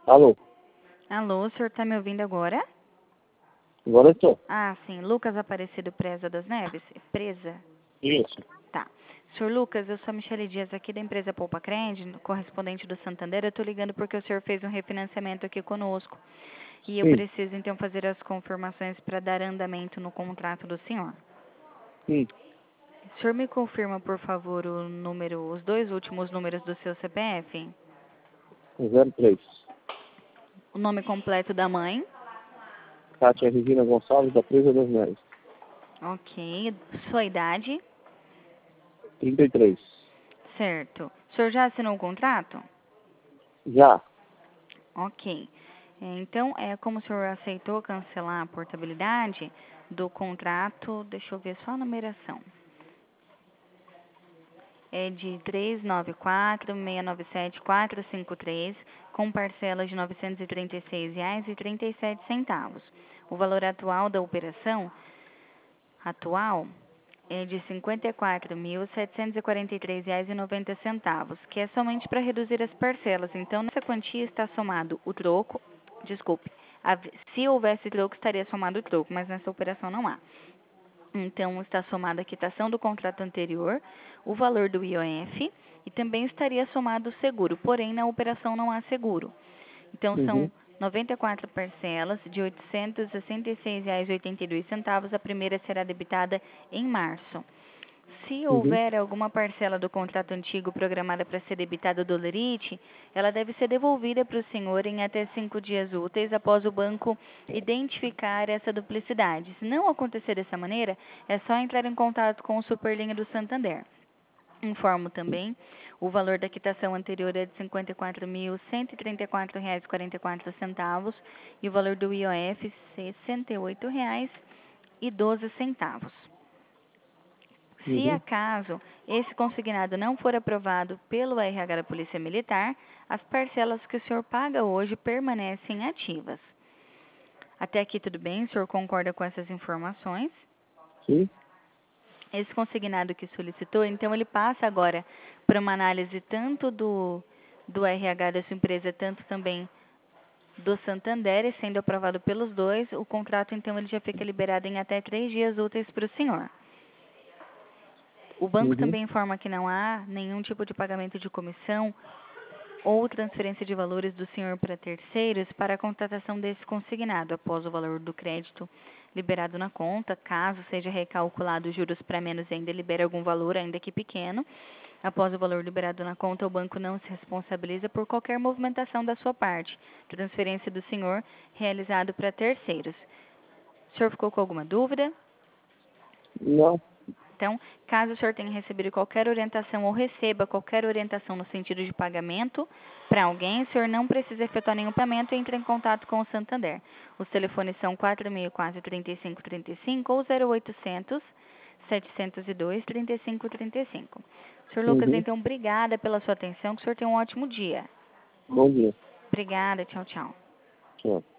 Alô, Alô, o senhor está me ouvindo agora? agora eu estou. Ah, sim. Lucas Aparecido Preza das Neves? Presa? Isso. Tá. Senhor Lucas, eu sou a Michele Dias aqui da empresa Poupa Crente, correspondente do Santander. Eu estou ligando porque o senhor fez um refinanciamento aqui conosco. E eu Sim, preciso, então, fazer as confirmações para dar andamento no contrato do senhor. sim. O senhor me confirma, por favor, os dois últimos números do seu CPF? 03. O nome completo da mãe? Kátia Regina Gonçalves, da Presa das Neves. Ok. Sua idade? 33. Certo. O senhor já assinou o contrato? Já. Ok. Então, como o senhor aceitou cancelar a portabilidade do contrato, deixa eu ver só a numeração. É de 394.697.453, com parcelas de R$ 936,37. O valor atual da operação atual é de R$ 54.743,90, que é somente para reduzir as parcelas. Então, nessa quantia está somado o troco, desculpe, se houvesse troco, estaria somado o troco, mas nessa operação não há. Então, está somada a quitação do contrato anterior, o valor do IOF e também estaria somado o seguro, porém, na operação não há seguro. Então, Uhum. são 94 parcelas de R$ 866,82. A primeira será debitada em março. Se Uhum. houver alguma parcela do contrato antigo programada para ser debitada do Lerite, ela deve ser devolvida para o senhor em até 5 dias úteis após o banco identificar essa duplicidade. Se não acontecer dessa maneira, é só entrar em contato com o Superlinha do Santander. Informo também, o valor da quitação anterior é de R$ 54.134,44 e o valor do IOF R$ 68,12. Se Uhum. acaso esse consignado não for aprovado pelo RH da Polícia Militar, as parcelas que o senhor paga hoje permanecem ativas. Até aqui tudo bem? O senhor concorda com essas informações? Sim. Esse consignado que solicitou, então ele passa agora para uma análise tanto do RH da sua empresa, tanto também do Santander, e sendo aprovado pelos dois, o contrato então ele já fica liberado em até 3 dias úteis para o senhor. O banco Uhum. também informa que não há nenhum tipo de pagamento de comissão ou transferência de valores do senhor para terceiros para a contratação desse consignado, após o valor do crédito liberado na conta. Caso seja recalculado os juros para menos e ainda libere algum valor, ainda que pequeno, após o valor liberado na conta, o banco não se responsabiliza por qualquer movimentação da sua parte, transferência do senhor realizado para terceiros. O senhor ficou com alguma dúvida? Não. Então, caso o senhor tenha recebido qualquer orientação ou receba qualquer orientação no sentido de pagamento para alguém, o senhor não precisa efetuar nenhum pagamento e entre em contato com o Santander. Os telefones são 4.435-35 ou 0800 702 3535. Senhor Lucas, Uhum. então, obrigada pela sua atenção, que o senhor tenha um ótimo dia. Bom dia. Obrigada, tchau, tchau. Tchau.